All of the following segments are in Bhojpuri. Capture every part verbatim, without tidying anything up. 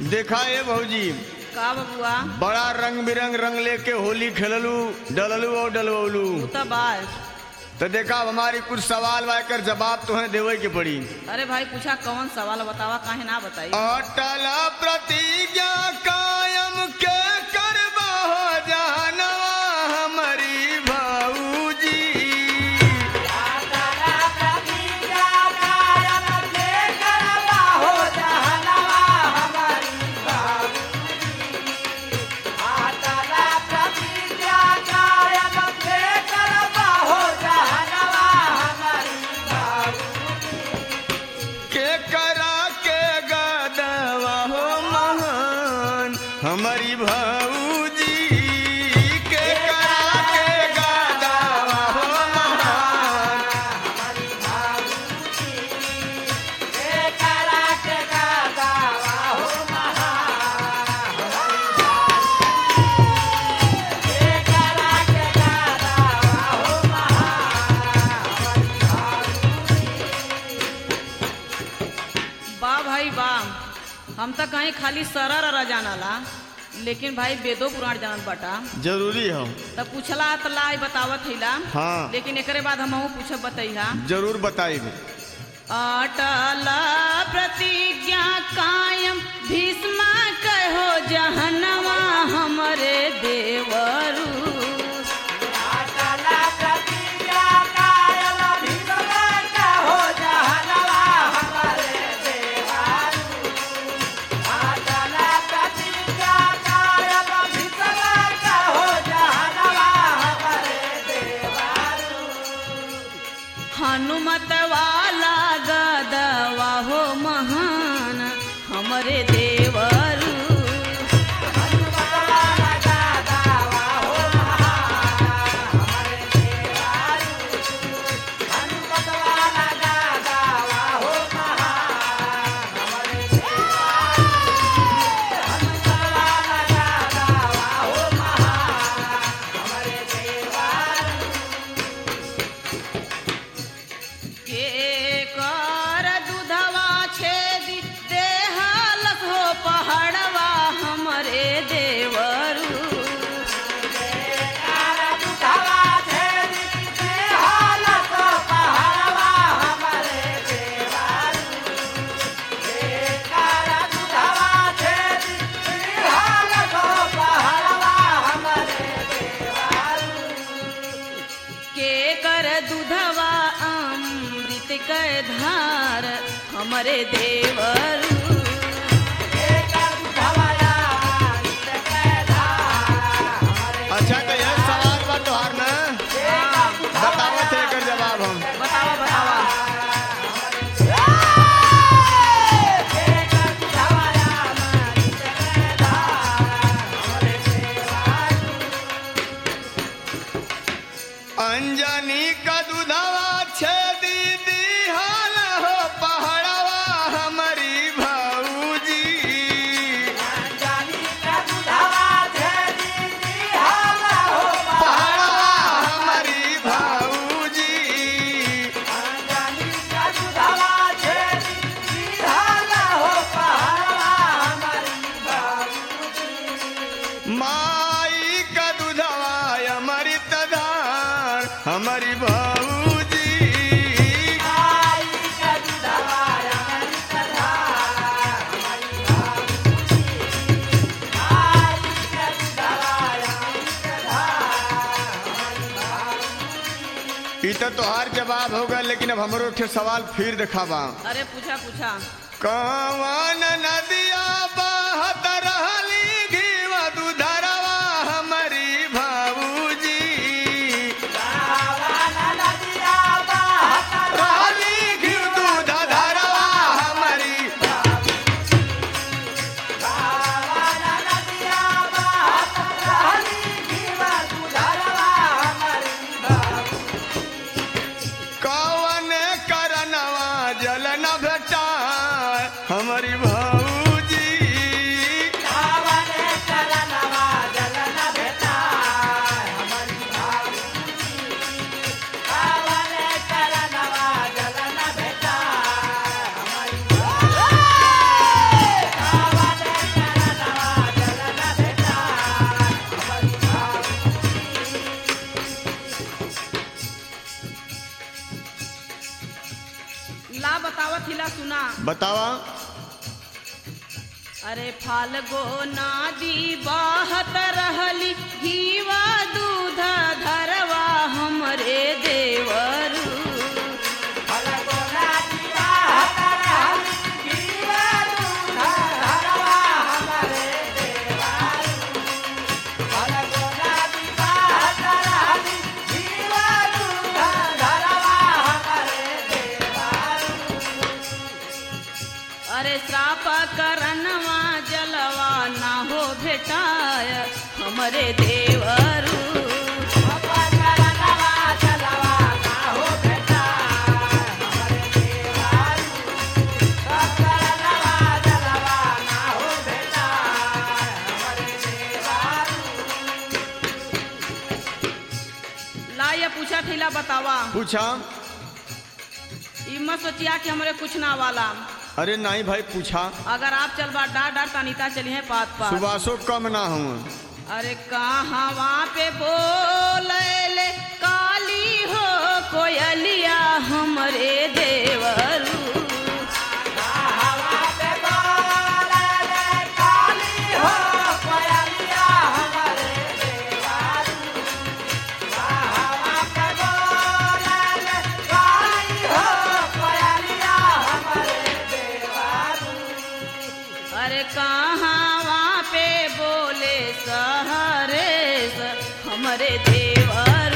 देखा है भौजी का बबुआ बड़ा रंग बिरंग रंग लेके होली खेललू डललू और डलवलू तू तो बाल तो देखा हमारी कुछ सवाल वाकर जवाब तुम्हें देवे के पड़ी। अरे भाई पूछा कौन सवाल बतावा काहे ना बताई। अटल प्रतिज्ञा कायम के करबा हो जानवा हमारी भौजी। हमारी भौजी के करा के गादावा हो महान। हमारी भौजी के करा के गादावा हो महान। के करा के गादावा हो महान। बा भाई बा हम तो कहीं खाली सरर र जानाला लेकिन भाई वेदो पुराण जानल बटा जरूरी हो तब पूछला तो लाई बतावत हिला। हाँ लेकिन एकरे बाद हम पूछब बतैहा जरूर बताइबे। अटल प्रतिज्ञा कायम भीष्म कहो जहनवा हमरे देवरू। अटल प्रतिज्ञा कायम भीष्म कहो जहनवा हमरे देवरू। अटल प्रतिज्ञा कायम भीष्म कहो जहनवा हमरे देवरू। हनुमत वाला गदवा हो महान हमरे देवरू। के कर दूधवा छेदी देहलस हो पहाड़वा हमरे देवरू। के कर दूधवा अमृत के धार हमरे देवरू। अच्छा तो यह सवाल बा तोहार ना बतावत है एकर जवाब हम बतावा बतावा अंजनी का दूधवा छेदी दिहाल हो पहाड़वा हमारी भौजी। पहाड़वा हमारी भौजी। माई का दूधवा अमृत धार हमारी भौजी। ई तो तोहार जवाब होगा लेकिन अब हमरो के सवाल फिर दिखावा। अरे पूछा पूछा कौन नदिया बहत रहली घीवा दूधरवा हमारी भौजी। रहली घीव दूध धरवा हमारी। कौन करनवा जल न भेटा हमारी भौजी। अरे फाल्गो नादी बाहत रहली घीवा दूध धरवा हमरे देवरू अरे श्राप करनवा जलवा ना हो भेटाय हमरे देवरू ला ये पूछा थीला बतावा पूछा। ई मत सोचिया कि हमरे कुछ ना वाला। अरे नहीं भाई पूछा। अगर आप चल बा डार डार तनीता चली है पात पात सुबासो कम ना हूँ। अरे कहाँ वहाँ पे बोले काली हो कोयलिया हमरे देवरू अरे कहाँ वहाँ पे बोले सहरे हमरे देवरू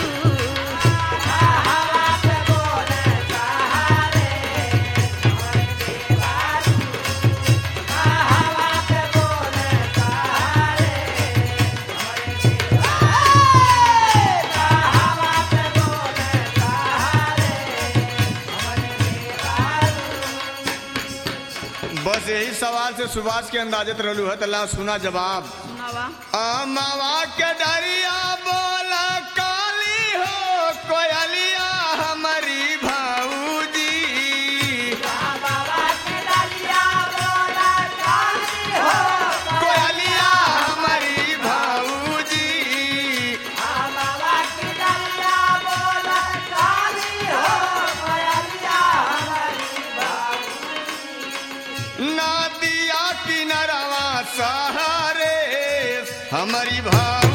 बस यही सवाल से सुभाष के अंदाजत रहलू है तला सुना जवाब। सुनावा अमावा के डरिया बोला काली हो कोयलिया हमारी भाऊजी कोयलिया हमारी भाऊजी नदिया किनारवा सहारे हमारी भाई